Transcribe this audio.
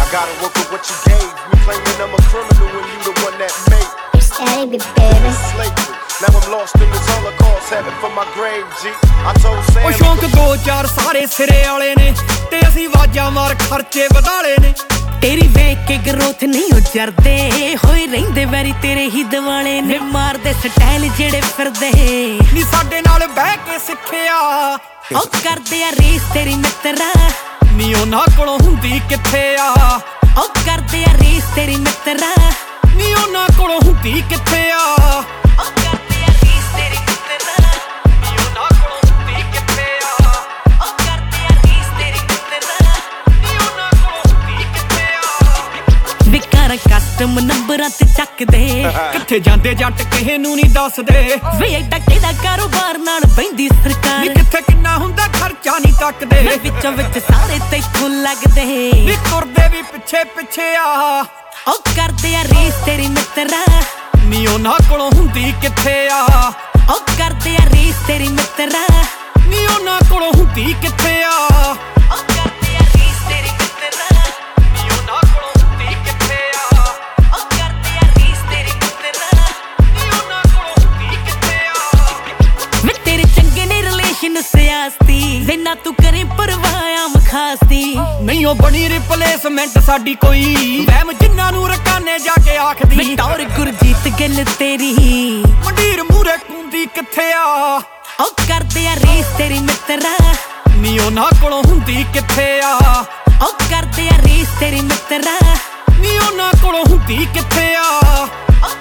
gotta work with what you gave me, claiming I'm a criminal when you the one that made Steady, baby. slavery. Now I'm lost in this Holocaust, headed for my grave, G. I told Sam ਉਹ ਸ਼ੌਂਕ 2-4 ਸਾਰੇ ਸਿਰੇ ਵਾਲੇ ਨੇ ਤੇ ਅਸੀਂ ਵਾਜਾਂ ਮਾਰ ਖਰਚੇ ਵਧਾਲੇ ਨੇ ਤੇਰੀ ਵੇਖ ਕੇ ਗਰੋਥ ਨਹੀਂ ਉਹ ਜਰਦੇ ਹੋਏ ਰਹਿੰਦੇ ਵੈਰੀ ਤੇਰੇ ਹੀ ਦਿਵਾਲੇ ਨੇ ਮਾਰਦੇ ਸਟਾਈਲ ਜਿਹੜੇ ਫਿਰਦੇ ਨੀ ਸਾਡੇ ਨਾਲ ਬਹਿ ਕੇ ਸਿੱਖਿਆ ਉਹ ਕਰਦੇ ਆ ਰੀਸ ਤੇਰੀ ਮਿੱਤਰਾ ਨੀ ਉਹਨਾਂ ਕੋਲੋਂ ਹੁੰਦੀ ਕਿੱਥੇ ਆ ਉਹ ਕਰਦੇ ਆ ਰੀਸ ਤੇਰੀ ਮਿੱਤਰਾ ਨੀ ਉਹਨਾਂ ਕੋਲੋਂ ਹੁੰਦੀ ਕਿੱਥੇ ਆ ਉਹ ਕਰਦੇ ਆ ਰੀਸ ਤੇਰੀ ਮਿੱਤਰਾ ਨੀ ਉਹਨਾਂ ਕੋਲੋਂ ਹੁੰਦੀ ਕਿੱਥੇ ਆ ਉਹ ਕਰਦੇ ਆ ਰੀਸ ਤੇਰੀ ਮਿੱਤਰਾ ਨੀ ਉਹਨਾਂ ਕੋਲੋਂ ਹੁੰਦੀ ਕਿੱਥੇ ਆ ਵਿਕਾਰ ਕਸਟਮ ਨੰਬਰਾਂ ਤੇ ਚੱਕਦੇ ਕਿੱਥੇ ਜਾਂਦੇ ਜੱਟ ਕਿਸੇ ਨੂੰ ਨਹੀਂ ਦੱਸਦੇ ਵੇ ਐਡਾ ਕਿਹਦਾ ਕਾਰੋਬਾਰ ਨਾਲ ਬੈਂਦੀ ਸਰਕਾਰ ਨੀ ਕਿੱਥੇ ਕਿੰਨਾ ਹੁੰਦਾ ਖਰਚਾ ਨਹੀਂ ਤੱਕਦੇ ਵੇ ਵਿੱਚੋਂ ਵਿੱਚ ਸਾਰੇ ਤੈਥੋਂ ਲੱਗਦੇ ਨੀ ਤੁਰਦੇ ਵੀ ਪਿੱਛੇ ਪਿੱਛੇ ਆ ਉਹ ਕਰਦੇ ਆ ਰੀਸ ਤੇਰੀ ਮਿੱਤਰਾ ਨੀ ਉਹਨਾਂ ਕੋਲੋਂ ਹੁੰਦੀ ਕਿੱਥੇ ਆ ਉਹ ਕਰਦੇ ਆ ਰੀਸ ਤੇਰੀ ਮਿੱਤਰਾ ਨੀ ਉਹਨਾਂ ਕੋਲੋਂ ਹੁੰਦੀ ਕਿੱਥੇ ਆ ਉਹ ਕਰਦੇ ਆ ਰੀਸ ਤੇਰੀ ਮਿੱਤਰਾ ਨੀ ਉਹਨਾਂ ਕੋਲੋਂ ਹੁੰਦੀ ਕਿੱਥੇ ਆ ਉਹ ਕਰਦੇ ਆ ਰੀਸ ਤੇਰੀ ਮਿੱਤਰਾ ਨੀ ਉਹਨਾਂ ਕੋਲੋਂ ਹੁੰਦੀ ਕਿੱਥੇ ਆ ਵੇ ਤੇਰੇ ਚੰਗੇ ਨੇ ਰਿਲੇਸ਼ਨ ਸਿਆਸਤੀ ਵੇ ਨਾ ਤੂੰ ਕਰੇ ਪਰਵਾਹ ਆਮ ਖਾਸਤੀ ਨਹੀਂ ਉਹ ਬਣੀ ਰਿਪਲੇਸਮੈਂਟ ਸਾਡੀ ਕੋਈ ਵਹਿਮ ਜਿੰਨਾਂ ਨੂੰ ਰਕਾਨੇ ਜਾ ਕੇ ਆਖਦੀ ਵੇ ਟੌਰ ਗੁਰਜੀਤ ਗਿੱਲ ਤੇਰੀ ਮੰਡੀਰ ਮੂਰੇ ਕੁੰਦੀ ਕਿੱਥੇ ਆ ਉਹ ਕਰਦੇ ਆ ਰੀਸ ਤੇਰੀ ਮਿੱਤਰਾ ਨੀ ਉਹਨਾਂ ਕੋਲੋਂ ਹੁੰਦੀ ਕਿੱਥੇ ਆ ਉਹ ਕਰਦੇ ਆ ਰੀਸ ਤੇਰੀ ਮਿੱਤਰਾ ਨੀ ਉਹਨਾਂ ਕੋਲੋਂ ਹੁੰਦੀ ਕਿੱਥੇ ਆ ਉਹ